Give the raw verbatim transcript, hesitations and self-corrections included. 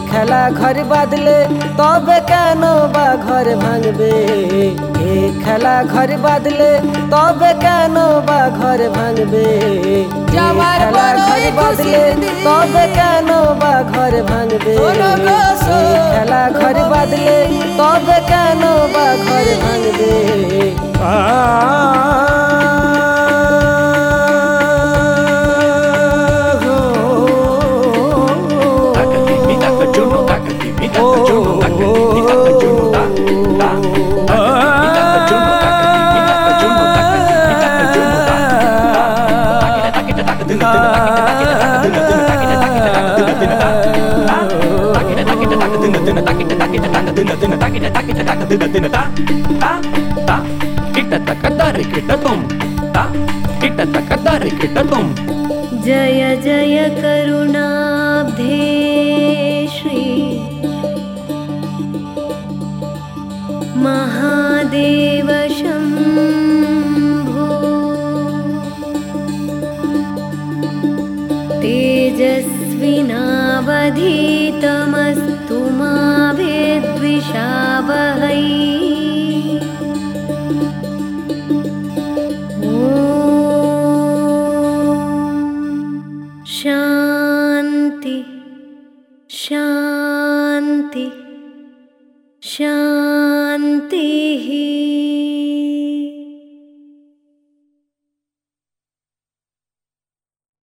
খেলা ঘর বাঁধলে তবে কেন বা ঘর ভাঙবে? এ খেলা ঘর বাঁধলে তবে কেন বা ঘর ভাঙবে? খেলা ঘর বাঁধলে তবে কেন বা ঘর ভাঙবে? খেলা ঘর বাঁধলে তবে কেন বা ঘর ভাঙবে? जय जय करुणाब्धे श्री महादेव शम्भो तेजस्विनावधीतमस्तु मा विद्विषावहै। शांति शांति शांति।